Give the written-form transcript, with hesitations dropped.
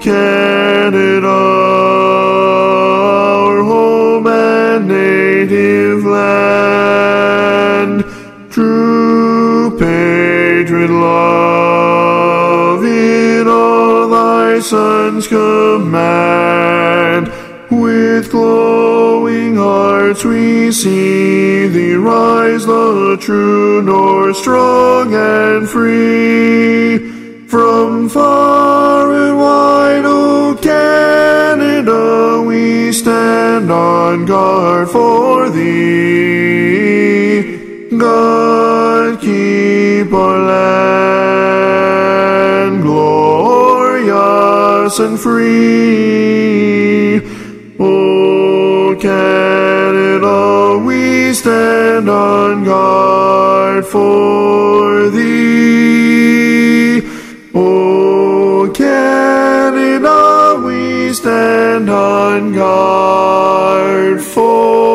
Canada, our home and native land, true patriot love in all thy sons command. With glowing hearts we see thee rise, the true North, strong and free. From far and wide, O Canada, we stand on guard for thee. God keep our land glorious and free. O Canada, we stand on guard for thee. O Canada, we stand on guard for